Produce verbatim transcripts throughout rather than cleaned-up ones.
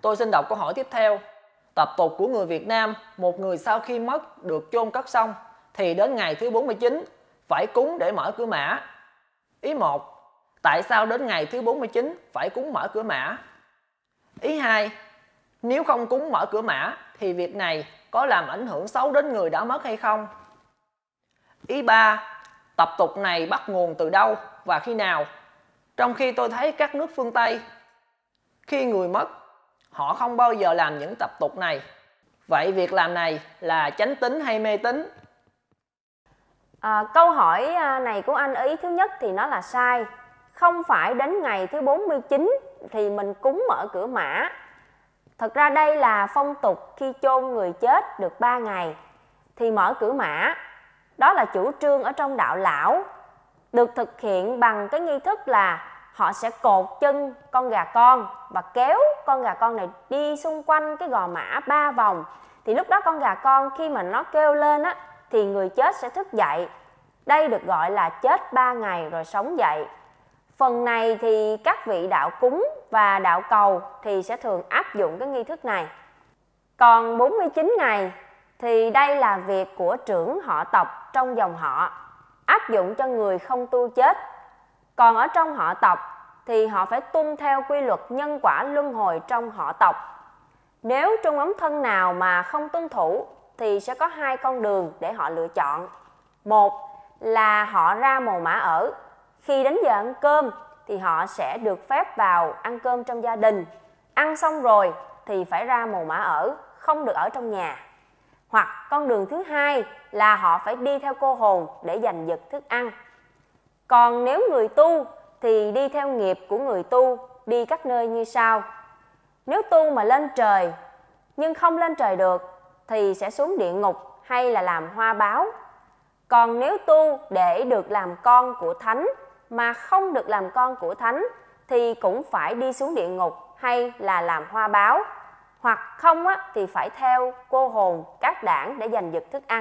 Tôi xin đọc câu hỏi tiếp theo. Tập tục của người Việt Nam, một người sau khi mất được chôn cất xong thì đến ngày thứ bốn mươi chín phải cúng để mở cửa mã. Ý một, tại sao đến ngày thứ bốn mươi chín phải cúng mở cửa mã? Ý hai, nếu không cúng mở cửa mã thì việc này có làm ảnh hưởng xấu đến người đã mất hay không? Ý ba, tập tục này bắt nguồn từ đâu và khi nào? Trong khi tôi thấy các nước phương Tây, khi người mất, họ không bao giờ làm những tập tục này. Vậy việc làm này là chánh tín hay mê tín? À, câu hỏi này của anh ý thứ nhất thì nó là sai. Không phải đến ngày thứ bốn mươi chín thì mình cúng mở cửa mã. Thật ra đây là phong tục khi chôn người chết được ba ngày thì mở cửa mã. Đó là chủ trương ở trong đạo lão, được thực hiện bằng cái nghi thức là họ sẽ cột chân con gà con và kéo con gà con này đi xung quanh cái gò mã ba vòng. Thì lúc đó con gà con khi mà nó kêu lên á, thì người chết sẽ thức dậy. Đây được gọi là chết ba ngày rồi sống dậy. Phần này thì các vị đạo cúng và đạo cầu thì sẽ thường áp dụng cái nghi thức này. Còn bốn mươi chín ngày thì đây là việc của trưởng họ tộc trong dòng họ, áp dụng cho người không tu chết. Còn ở trong họ tộc thì họ phải tuân theo quy luật nhân quả luân hồi trong họ tộc. Nếu trung ấm thân nào mà không tuân thủ thì sẽ có hai con đường để họ lựa chọn. Một là họ ra mồ mả ở. Khi đến giờ ăn cơm thì họ sẽ được phép vào ăn cơm trong gia đình. Ăn xong rồi thì phải ra mồ mả ở, không được ở trong nhà. Hoặc con đường thứ hai là họ phải đi theo cô hồn để giành giật thức ăn. Còn nếu người tu thì đi theo nghiệp của người tu, đi các nơi như sau. Nếu tu mà lên trời nhưng không lên trời được thì sẽ xuống địa ngục hay là làm hoa báo. Còn nếu tu để được làm con của thánh mà không được làm con của thánh thì cũng phải đi xuống địa ngục hay là làm hoa báo. Hoặc không á, thì phải theo cô hồn các đảng để giành giật thức ăn.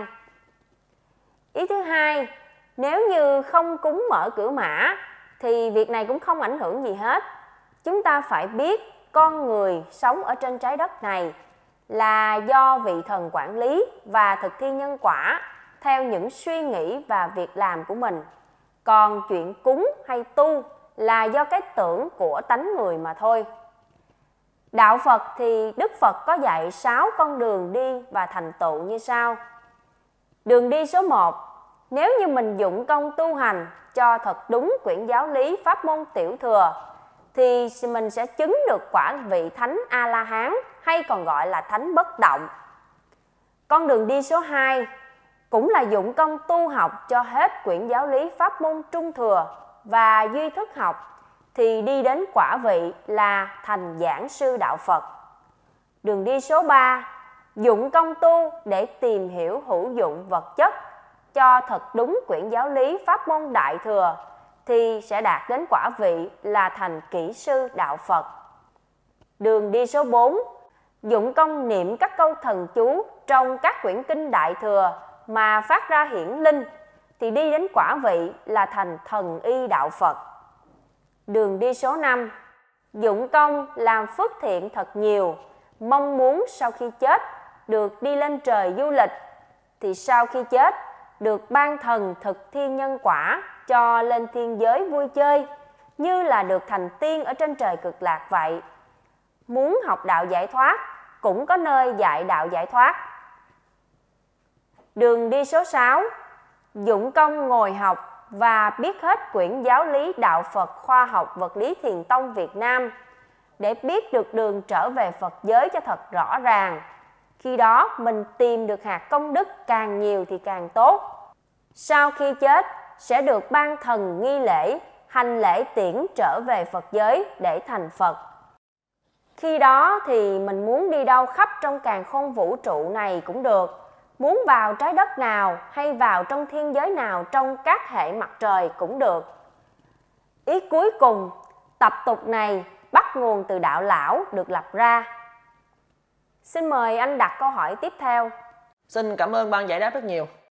Ý thứ hai, nếu như không cúng mở cửa mã thì việc này cũng không ảnh hưởng gì hết. Chúng ta phải biết con người sống ở trên trái đất này là do vị thần quản lý và thực thi nhân quả theo những suy nghĩ và việc làm của mình. Còn chuyện cúng hay tu là do cái tưởng của tánh người mà thôi. Đạo Phật thì Đức Phật có dạy sáu con đường đi và thành tựu như sau. Đường đi số một, nếu như mình dụng công tu hành cho thật đúng quyển giáo lý pháp môn tiểu thừa thì mình sẽ chứng được quả vị thánh A-la-hán hay còn gọi là thánh bất động. Con đường đi số hai cũng là dụng công tu học cho hết quyển giáo lý pháp môn trung thừa và duy thức học thì đi đến quả vị là thành giảng sư đạo Phật. Đường đi số ba, dụng công tu để tìm hiểu hữu dụng vật chất cho thật đúng quyển giáo lý pháp môn đại thừa thì sẽ đạt đến quả vị là thành kỹ sư đạo Phật. Đường đi số bốn, dụng công niệm các câu thần chú trong các quyển kinh đại thừa mà phát ra hiển linh thì đi đến quả vị là thành thần y đạo Phật. Đường đi số năm, dụng công làm phước thiện thật nhiều, mong muốn sau khi chết được đi lên trời du lịch thì sau khi chết được ban thần thực thi nhân quả cho lên thiên giới vui chơi như là được thành tiên ở trên trời cực lạc vậy. Muốn học đạo giải thoát cũng có nơi dạy đạo giải thoát. Đường đi số sáu, dụng công ngồi học và biết hết quyển giáo lý đạo Phật khoa học vật lý thiền tông Việt Nam để biết được đường trở về Phật giới cho thật rõ ràng. Khi đó mình tìm được hạt công đức càng nhiều thì càng tốt. Sau khi chết sẽ được ban thần nghi lễ, hành lễ tiễn trở về Phật giới để thành Phật. Khi đó thì mình muốn đi đâu khắp trong càn khôn vũ trụ này cũng được. Muốn vào trái đất nào hay vào trong thiên giới nào trong các hệ mặt trời cũng được. Ý cuối cùng, tập tục này bắt nguồn từ đạo lão được lập ra. Xin mời anh đặt câu hỏi tiếp theo. Xin cảm ơn ban giải đáp rất nhiều.